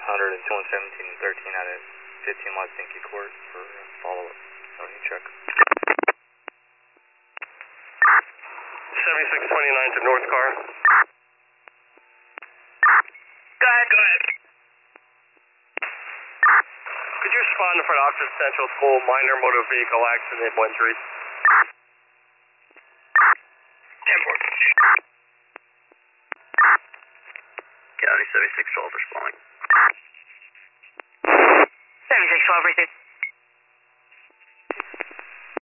100 and 217 and 13 out of 15 Los Dinky Court for follow-up. Any check. 7629 to North Car. Go ahead. Could you respond for an Oxford Central School minor motor vehicle accident, injuries? 10-4. County 7612 responding. 7612 received.